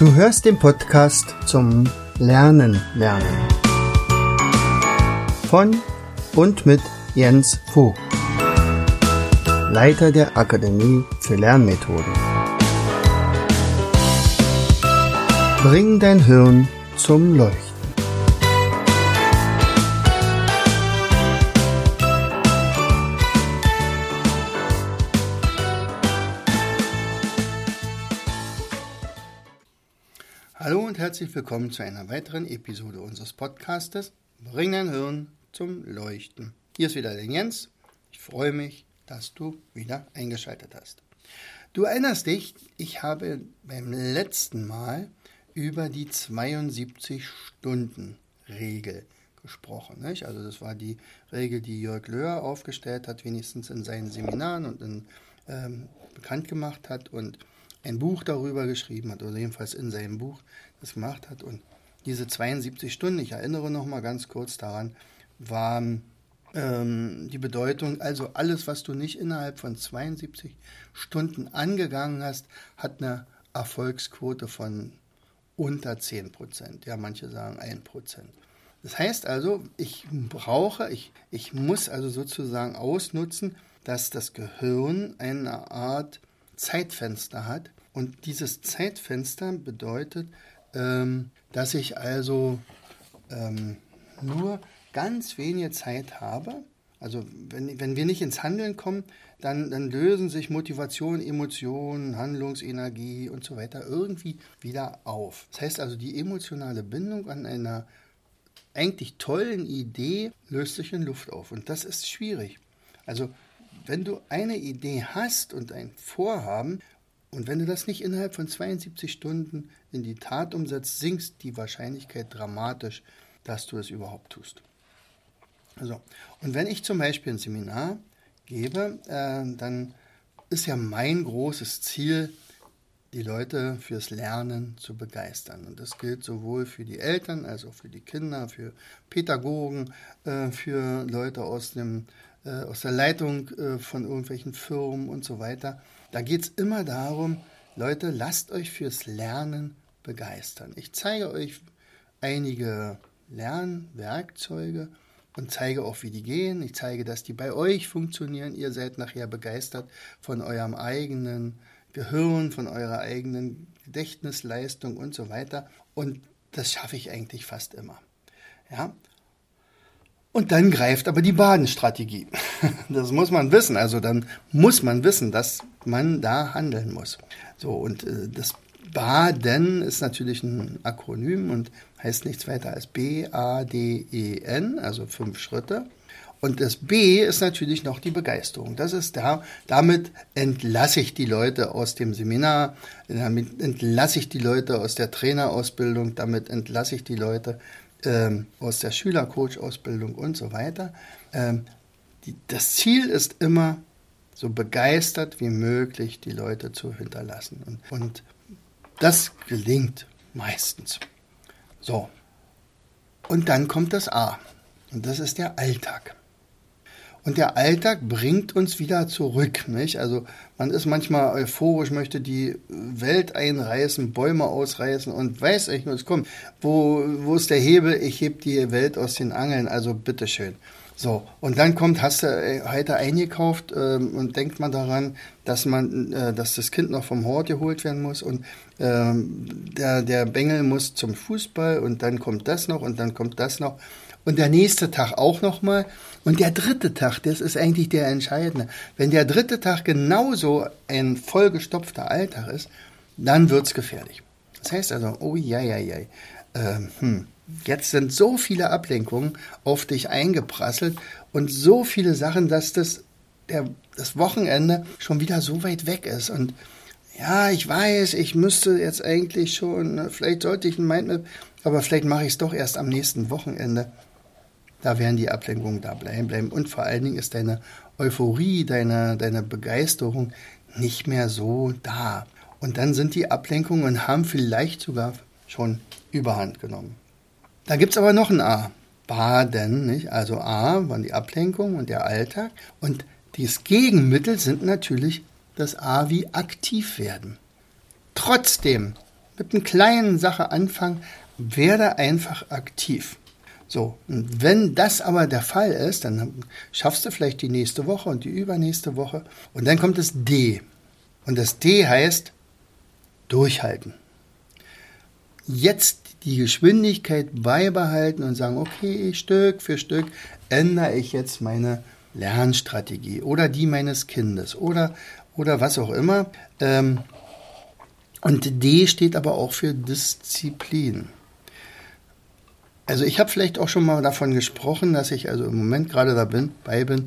Du hörst den Podcast zum Lernen. Von und mit Jens Vogt, Leiter der Akademie für Lernmethoden. Bring dein Hirn zum Leuchten. Hallo und herzlich willkommen zu einer weiteren Episode unseres Podcastes Bring dein Hirn zum Leuchten. Hier ist wieder der Jens. Ich freue mich, dass du wieder eingeschaltet hast. Du erinnerst dich, ich habe beim letzten Mal über die 72-Stunden-Regel gesprochen. Nicht? Also das war die Regel, die Jörg Löhr aufgestellt hat, wenigstens in seinen Seminaren und bekannt gemacht hat und ein Buch darüber geschrieben hat, oder jedenfalls in seinem Buch das gemacht hat. Und diese 72 Stunden, ich erinnere noch mal ganz kurz daran, waren die Bedeutung, also alles, was du nicht innerhalb von 72 Stunden angegangen hast, hat eine Erfolgsquote von unter 10%. Ja, manche sagen 1%. Das heißt also, ich muss also sozusagen ausnutzen, dass das Gehirn eine Art Zeitfenster hat. Und dieses Zeitfenster bedeutet, dass ich also nur ganz wenige Zeit habe. Also wenn wir nicht ins Handeln kommen, dann lösen sich Motivation, Emotionen, Handlungsenergie und so weiter irgendwie wieder auf. Das heißt also, die emotionale Bindung an einer eigentlich tollen Idee löst sich in Luft auf. Und das ist schwierig. Also wenn du eine Idee hast und ein Vorhaben, und wenn du das nicht innerhalb von 72 Stunden in die Tat umsetzt, sinkt die Wahrscheinlichkeit dramatisch, dass du es überhaupt tust. Also, und wenn ich zum Beispiel ein Seminar gebe, dann ist ja mein großes Ziel, die Leute fürs Lernen zu begeistern. Und das gilt sowohl für die Eltern, als auch für die Kinder, für Pädagogen, für Leute aus der Leitung von irgendwelchen Firmen und so weiter. Da geht es immer darum, Leute, lasst euch fürs Lernen begeistern. Ich zeige euch einige Lernwerkzeuge und zeige auch, wie die gehen. Ich zeige, dass die bei euch funktionieren. Ihr seid nachher begeistert von eurem eigenen Gehirn, von eurer eigenen Gedächtnisleistung und so weiter. Und das schaffe ich eigentlich fast immer. Ja? Und dann greift aber die Badenstrategie. Das muss man wissen. Also dann muss man wissen, dass man da handeln muss. So, und das Baden ist natürlich ein Akronym und heißt nichts weiter als B-A-D-E-N, also 5 Schritte. Und das B ist natürlich noch die Begeisterung. Das ist damit entlasse ich die Leute aus dem Seminar, damit entlasse ich die Leute aus der Trainerausbildung, damit entlasse ich die Leute aus der Schülercoach-Ausbildung und so weiter. Das Ziel ist immer, so begeistert wie möglich die Leute zu hinterlassen. Und das gelingt meistens. So. Und dann kommt das A. Und das ist der Alltag. Und der Alltag bringt uns wieder zurück, nicht? Also man ist manchmal euphorisch, möchte die Welt einreißen, Bäume ausreißen und weiß echt nur, es kommt. Wo ist der Hebel? Ich heb die Welt aus den Angeln, also bitteschön. So, und dann hast du heute eingekauft und denkt man daran, dass das Kind noch vom Hort geholt werden muss und der Bengel muss zum Fußball und dann kommt das noch und dann kommt das noch. Und der nächste Tag auch nochmal. Und der dritte Tag, das ist eigentlich der entscheidende. Wenn der dritte Tag genauso ein vollgestopfter Alltag ist, dann wird's gefährlich. Das heißt also, jetzt sind so viele Ablenkungen auf dich eingeprasselt und so viele Sachen, dass das Wochenende schon wieder so weit weg ist. Und ja, ich weiß, ich müsste jetzt eigentlich schon, vielleicht sollte ich ein Mindmap, aber vielleicht mache ich es doch erst am nächsten Wochenende. Da werden die Ablenkungen da bleiben. Und vor allen Dingen ist deine Euphorie, deine Begeisterung nicht mehr so da. Und dann sind die Ablenkungen und haben vielleicht sogar schon Überhand genommen. Da gibt es aber noch ein A. Baden, nicht? Also A waren die Ablenkung und der Alltag. Und das Gegenmittel sind natürlich das A wie aktiv werden. Trotzdem mit einer kleinen Sache anfangen, werde einfach aktiv. So, und wenn das aber der Fall ist, dann schaffst du vielleicht die nächste Woche und die übernächste Woche. Und dann kommt das D. Und das D heißt durchhalten. Jetzt die Geschwindigkeit beibehalten und sagen, okay, Stück für Stück ändere ich jetzt meine Lernstrategie oder die meines Kindes oder was auch immer. Und D steht aber auch für Disziplin. Also ich habe vielleicht auch schon mal davon gesprochen, dass ich also im Moment gerade dabei bin,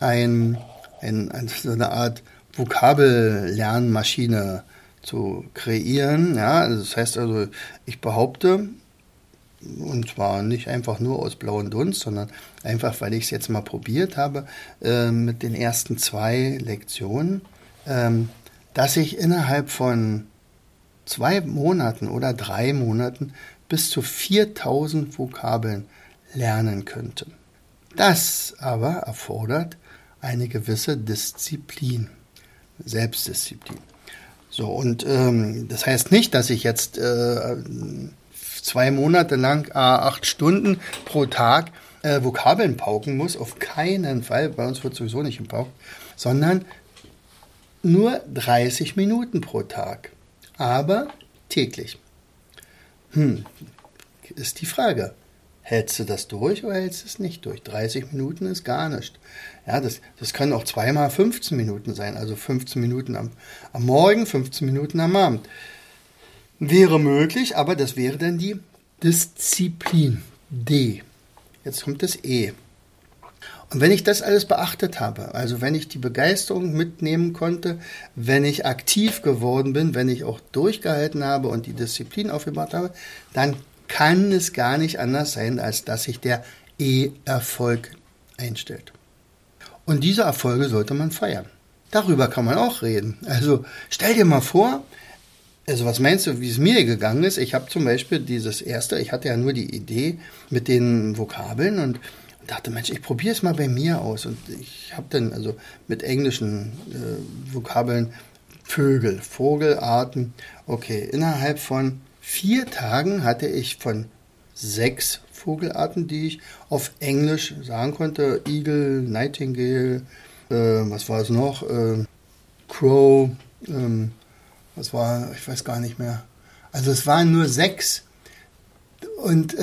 so eine Art Vokabellernmaschine zu kreieren. Ja, also das heißt also, ich behaupte, und zwar nicht einfach nur aus blauem Dunst, sondern einfach, weil ich es jetzt mal probiert habe mit den ersten 2 Lektionen, dass ich innerhalb von 2 Monaten oder 3 Monaten bis zu 4000 Vokabeln lernen könnte. Das aber erfordert eine gewisse Disziplin, Selbstdisziplin. So, und das heißt nicht, dass ich jetzt 2 Monate lang 8 Stunden pro Tag Vokabeln pauken muss, auf keinen Fall, bei uns wird sowieso nicht gepaukt, sondern nur 30 Minuten pro Tag, aber täglich. Ist die Frage, hältst du das durch oder hältst du es nicht durch? 30 Minuten ist gar nichts. Ja, das können auch 2 mal 15 Minuten sein, also 15 Minuten am Morgen, 15 Minuten am Abend. Wäre möglich, aber das wäre dann die Disziplin, D. Jetzt kommt das E. Und wenn ich das alles beachtet habe, also wenn ich die Begeisterung mitnehmen konnte, wenn ich aktiv geworden bin, wenn ich auch durchgehalten habe und die Disziplin aufgebaut habe, dann kann es gar nicht anders sein, als dass sich der E-Erfolg einstellt. Und diese Erfolge sollte man feiern. Darüber kann man auch reden. Also stell dir mal vor, also was meinst du, wie es mir gegangen ist? Ich habe zum Beispiel dieses erste, ich hatte ja nur die Idee mit den Vokabeln und dachte, Mensch, ich probiere es mal bei mir aus. Und ich habe dann also mit englischen Vokabeln Vögel, Vogelarten. Okay, innerhalb von 4 Tagen hatte ich von 6 Vogelarten, die ich auf Englisch sagen konnte, Igel, Nightingale, was war es noch, Crow, was war, ich weiß gar nicht mehr. Also es waren nur 6 und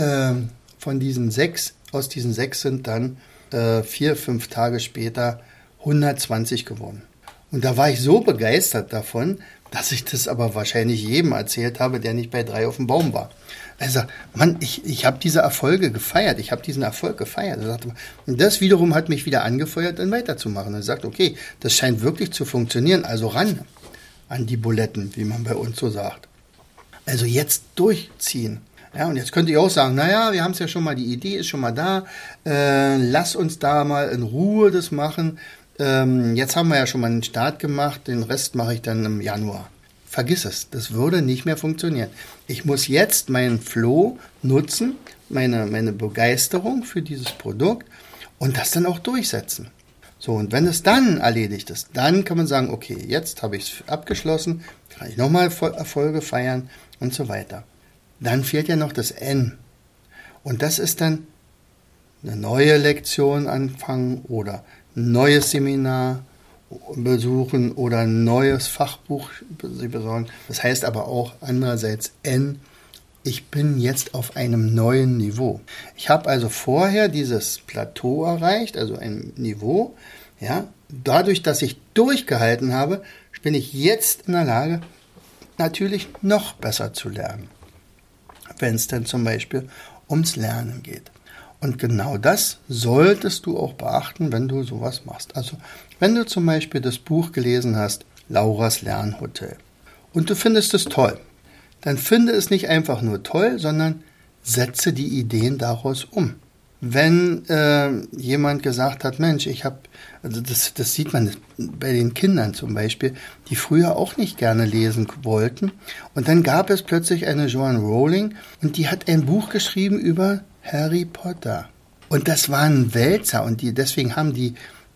von diesen 6, aus diesen 6 sind dann 4, 5 Tage später 120 geworden. Und da war ich so begeistert davon, dass ich das aber wahrscheinlich jedem erzählt habe, der nicht bei 3 auf dem Baum war. Also, Mann, ich habe diese Erfolge gefeiert, ich habe diesen Erfolg gefeiert. Und das wiederum hat mich wieder angefeuert, dann weiterzumachen. Und sagt, okay, das scheint wirklich zu funktionieren, also ran an die Buletten, wie man bei uns so sagt. Also jetzt durchziehen. Ja, und jetzt könnte ich auch sagen, naja, wir haben es ja schon mal, die Idee ist schon mal da, lass uns da mal in Ruhe das machen. Jetzt haben wir ja schon mal einen Start gemacht, den Rest mache ich dann im Januar. Vergiss es, das würde nicht mehr funktionieren. Ich muss jetzt meinen Flow nutzen, meine Begeisterung für dieses Produkt und das dann auch durchsetzen. So, und wenn es dann erledigt ist, dann kann man sagen, okay, jetzt habe ich es abgeschlossen, kann ich nochmal Erfolge feiern und so weiter. Dann fehlt ja noch das N. Und das ist dann eine neue Lektion anfangen oder ein neues Seminar besuchen oder ein neues Fachbuch sie besorgen. Das heißt aber auch andererseits N, ich bin jetzt auf einem neuen Niveau. Ich habe also vorher dieses Plateau erreicht, also ein Niveau. Ja, dadurch, dass ich durchgehalten habe, bin ich jetzt in der Lage, natürlich noch besser zu lernen. Wenn es dann zum Beispiel ums Lernen geht. Und genau das solltest du auch beachten, wenn du sowas machst. Also wenn du zum Beispiel das Buch gelesen hast, Lauras Lernhotel, und du findest es toll, dann finde es nicht einfach nur toll, sondern setze die Ideen daraus um. Wenn jemand gesagt hat, Mensch, also das sieht man bei den Kindern zum Beispiel, die früher auch nicht gerne lesen wollten. Und dann gab es plötzlich eine Joanne Rowling und die hat ein Buch geschrieben über Harry Potter. Und das war ein Wälzer und deswegen haben die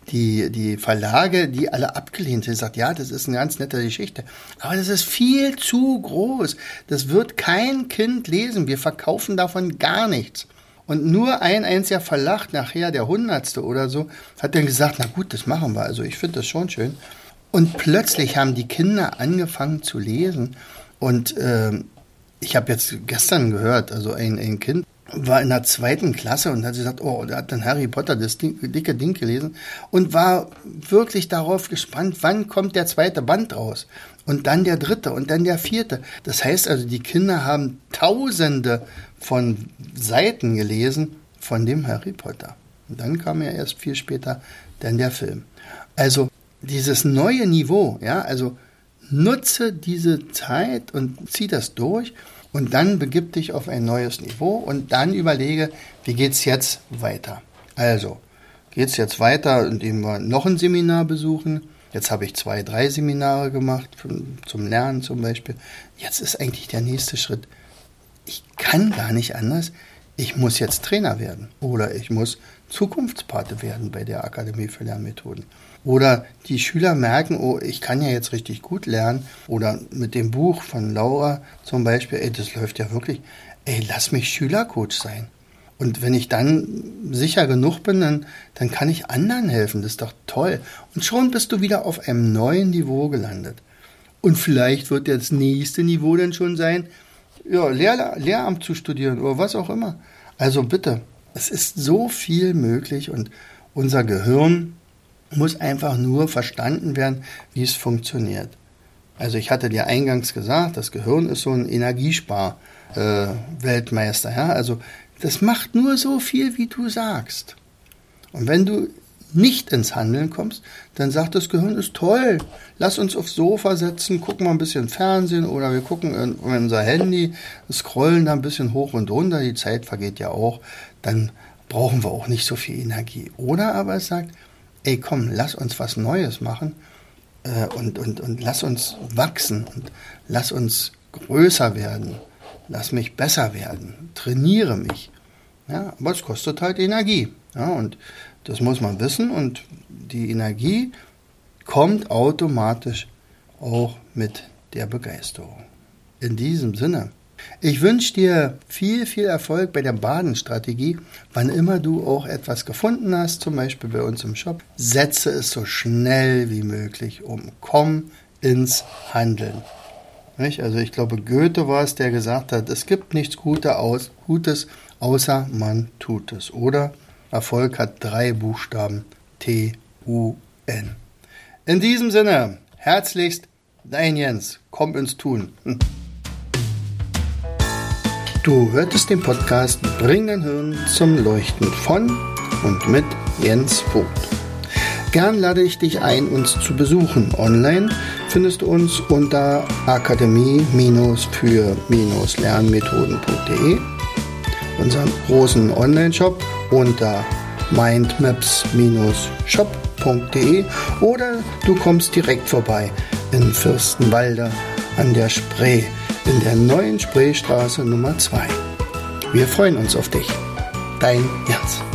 die Verlage, die alle abgelehnt haben, gesagt, ja, das ist eine ganz nette Geschichte. Aber das ist viel zu groß. Das wird kein Kind lesen. Wir verkaufen davon gar nichts. Und nur ein einziger Verlag, nachher der 100. oder so, hat dann gesagt, na gut, das machen wir. Also ich finde das schon schön. Und plötzlich haben die Kinder angefangen zu lesen. Und ich habe jetzt gestern gehört, also ein Kind war in der 2. Klasse und hat gesagt, oh, der hat dann Harry Potter, das dicke Ding gelesen und war wirklich darauf gespannt, wann kommt der 2. Band raus und dann der 3. und dann der 4. Das heißt also, die Kinder haben Tausende von Seiten gelesen von dem Harry Potter. Und dann kam ja erst viel später dann der Film. Also dieses neue Niveau, ja, also nutze diese Zeit und zieh das durch. Und dann begib dich auf ein neues Niveau und dann überlege, wie geht es jetzt weiter. Also, geht es jetzt weiter, indem wir noch ein Seminar besuchen. Jetzt habe ich 2, 3 Seminare gemacht, zum Lernen zum Beispiel. Jetzt ist eigentlich der nächste Schritt. Ich kann gar nicht anders. Ich muss jetzt Trainer werden oder ich muss Zukunftspate werden bei der Akademie für Lernmethoden. Oder die Schüler merken, oh, ich kann ja jetzt richtig gut lernen. Oder mit dem Buch von Laura zum Beispiel, ey, das läuft ja wirklich. Ey, lass mich Schülercoach sein. Und wenn ich dann sicher genug bin, dann kann ich anderen helfen. Das ist doch toll. Und schon bist du wieder auf einem neuen Niveau gelandet. Und vielleicht wird das nächste Niveau dann schon sein, ja, Lehramt zu studieren oder was auch immer. Also bitte, es ist so viel möglich und unser Gehirn muss einfach nur verstanden werden, wie es funktioniert. Also ich hatte dir eingangs gesagt, das Gehirn ist so ein Energiespar-Weltmeister. Ja? Also das macht nur so viel, wie du sagst. Und wenn du nicht ins Handeln kommst, dann sagt das Gehirn, ist toll, lass uns aufs Sofa setzen, gucken mal ein bisschen Fernsehen oder wir gucken in unser Handy, scrollen da ein bisschen hoch und runter, die Zeit vergeht ja auch, dann brauchen wir auch nicht so viel Energie. Oder aber es sagt, ey komm, lass uns was Neues machen und lass uns wachsen und lass uns größer werden, lass mich besser werden, trainiere mich. Ja, aber es kostet halt Energie. Ja, und das muss man wissen und die Energie kommt automatisch auch mit der Begeisterung. In diesem Sinne, ich wünsche dir viel, viel Erfolg bei der Badenstrategie. Wann immer du auch etwas gefunden hast, zum Beispiel bei uns im Shop, setze es so schnell wie möglich um. Komm ins Handeln. Nicht? Also ich glaube, Goethe war es, der gesagt hat, es gibt nichts Gutes, außer man tut es. Oder Erfolg hat 3 Buchstaben, T-U-N. In diesem Sinne, herzlichst, dein Jens. Komm ins Tun. Du hörtest den Podcast Bring dein Hirn zum Leuchten von und mit Jens Vogt. Gern lade ich dich ein, uns zu besuchen. Online findest du uns unter akademie-für-lernmethoden.de, unseren großen Online-Shop unter mindmaps-shop.de oder du kommst direkt vorbei in Fürstenwalde an der Spree, in der neuen Spreestraße Nummer 2. Wir freuen uns auf dich. Dein Jens.